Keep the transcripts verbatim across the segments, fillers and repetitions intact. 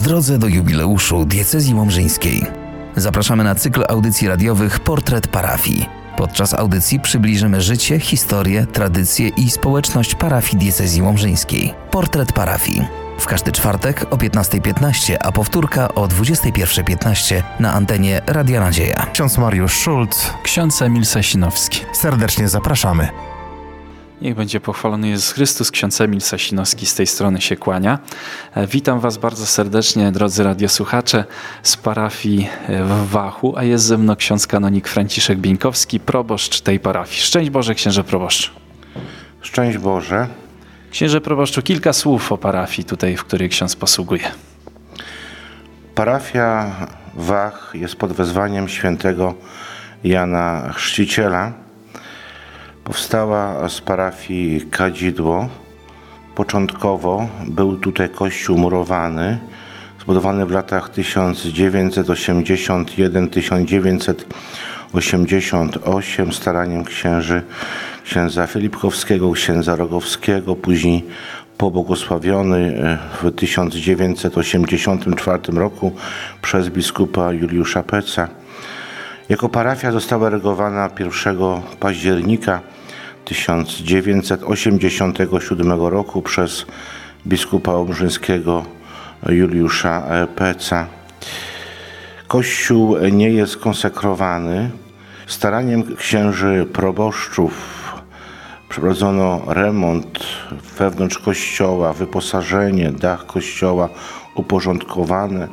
drodze do jubileuszu diecezji łomżyńskiej. Zapraszamy na cykl audycji radiowych Portret Parafii. Podczas audycji przybliżymy życie, historię, tradycje i społeczność parafii diecezji łomżyńskiej. Portret Parafii. W każdy czwartek o piętnasta piętnaście, a powtórka o dwudziesta pierwsza piętnaście na antenie Radia Nadzieja. Ksiądz Mariusz Szulc, ksiądz Emil Sasinowski. Serdecznie zapraszamy. Niech będzie pochwalony Jezus Chrystus. Ksiądz Emil Sasinowski z tej strony się kłania. Witam Was bardzo serdecznie, drodzy radiosłuchacze, z parafii w Wachu, a jest ze mną ksiądz kanonik Franciszek Bieńkowski, proboszcz tej parafii. Szczęść Boże, księże proboszczu. Szczęść Boże. Księże proboszczu, kilka słów o parafii tutaj, w której ksiądz posługuje. Parafia Wach jest pod wezwaniem świętego Jana Chrzciciela. Powstała z parafii Kadzidło. Początkowo był tutaj kościół murowany, zbudowany w latach tysiąc dziewięćset osiemdziesiąt jeden do tysiąc dziewięćset osiemdziesiąt osiem staraniem księży księdza Filipkowskiego, księdza Rogowskiego, później pobłogosławiony w tysiąc dziewięćset osiemdziesiątym czwartym roku przez biskupa Juliusza Peca. Jako parafia została erygowana pierwszego października tysiąc dziewięćset osiemdziesiątego siódmego roku przez biskupa łomżyńskiego Juliusza Peca. Kościół nie jest konsekrowany. Staraniem księży proboszczów przeprowadzono remont wewnątrz kościoła, wyposażenie, dach kościoła uporządkowane.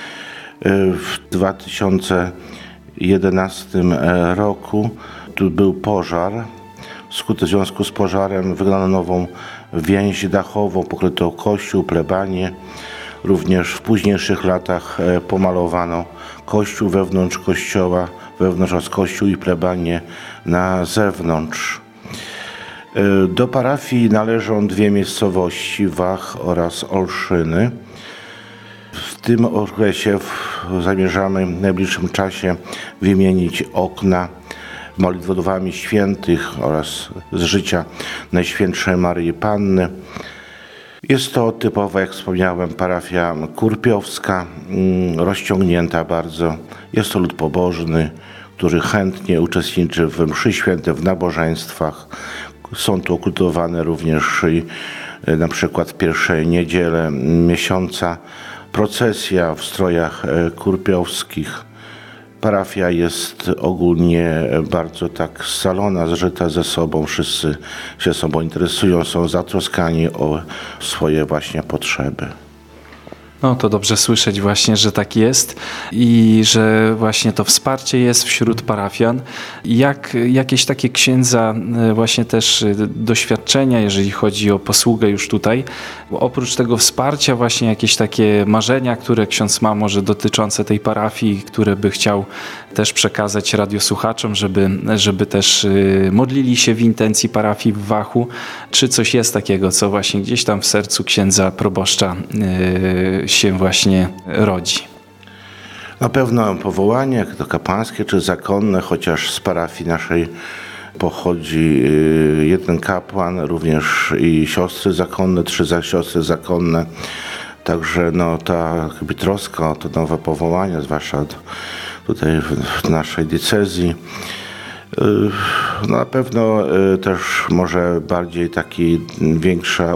W dwa tysiące jedenastym roku tu był pożar. W związku z pożarem wykonano nową więź dachową, pokryto kościół, plebanię. Również w późniejszych latach pomalowano kościół wewnątrz kościoła, wewnątrz oraz kościół i plebanię na zewnątrz. Do parafii należą dwie miejscowości, Wach oraz Olszyny. W tym okresie zamierzamy w najbliższym czasie wymienić okna modlitwodawami świętych oraz z życia Najświętszej Maryi Panny. Jest to typowa, jak wspomniałem, parafia kurpiowska, rozciągnięta bardzo. Jest to lud pobożny, który chętnie uczestniczy w mszy świętej, w nabożeństwach. Są tu okultowane również i, na przykład w pierwszej niedzielę miesiąca procesja w strojach kurpiowskich. Parafia jest ogólnie bardzo tak scalona, zżyta ze sobą. Wszyscy się sobą interesują, są zatroskani o swoje właśnie potrzeby. No to dobrze słyszeć właśnie, że tak jest i że właśnie to wsparcie jest wśród parafian. Jak jakieś takie księdza właśnie też doświadczenia, jeżeli chodzi o posługę już tutaj, oprócz tego wsparcia właśnie jakieś takie marzenia, które ksiądz ma może dotyczące tej parafii, które by chciał też przekazać radiosłuchaczom, żeby, żeby też modlili się w intencji parafii w Wachu, czy coś jest takiego, co właśnie gdzieś tam w sercu księdza proboszcza się właśnie rodzi? Na pewno powołanie, jak to kapłańskie czy zakonne, chociaż z parafii naszej pochodzi jeden kapłan, również i siostry zakonne, trzy siostry zakonne. Także no, ta jakby troska o to nowe powołanie, zwłaszcza tutaj w naszej diecezji. No, na pewno też może bardziej taki większa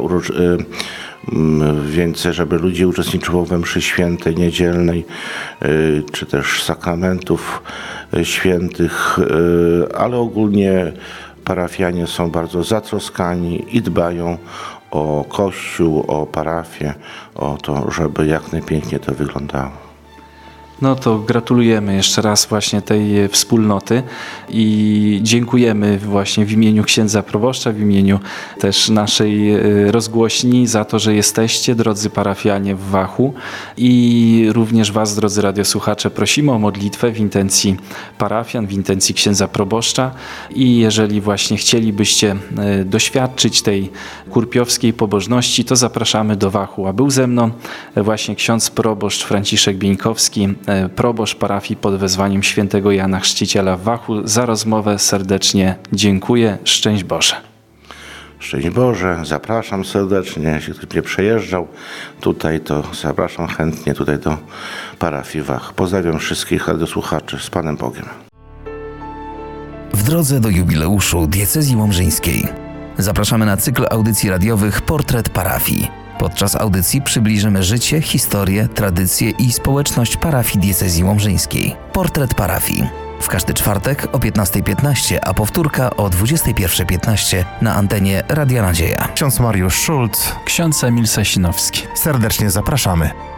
więcej, żeby ludzie uczestniczyło we mszy świętej, niedzielnej, czy też sakramentów świętych, ale ogólnie parafianie są bardzo zatroskani i dbają o Kościół, o parafię, o to, żeby jak najpiękniej to wyglądało. No to gratulujemy jeszcze raz właśnie tej wspólnoty i dziękujemy właśnie w imieniu księdza proboszcza, w imieniu też naszej rozgłośni za to, że jesteście, drodzy parafianie w Wachu, i również Was, drodzy radiosłuchacze, prosimy o modlitwę w intencji parafian, w intencji księdza proboszcza, i jeżeli właśnie chcielibyście doświadczyć tej kurpiowskiej pobożności, to zapraszamy do Wachu. A był ze mną właśnie ksiądz proboszcz Franciszek Bieńkowski, proboszcz parafii pod wezwaniem świętego Jana Chrzciciela w Wachu. Za rozmowę serdecznie dziękuję. Szczęść Boże. Szczęść Boże, zapraszam serdecznie. Jeśli ktoś nie przejeżdżał tutaj, to zapraszam chętnie tutaj do parafii Wach. Pozdrawiam wszystkich radiosłuchaczy. Z Panem Bogiem. W drodze do jubileuszu diecezji łomżyńskiej zapraszamy na cykl audycji radiowych Portret Parafii. Podczas audycji przybliżymy życie, historię, tradycje i społeczność parafii diecezji łomżyńskiej. Portret Parafii. W każdy czwartek o piętnasta piętnaście, a powtórka o dwudziesta pierwsza piętnaście na antenie Radia Nadzieja. Ksiądz Mariusz Szulc. Ksiądz Emil Sasinowski. Serdecznie zapraszamy.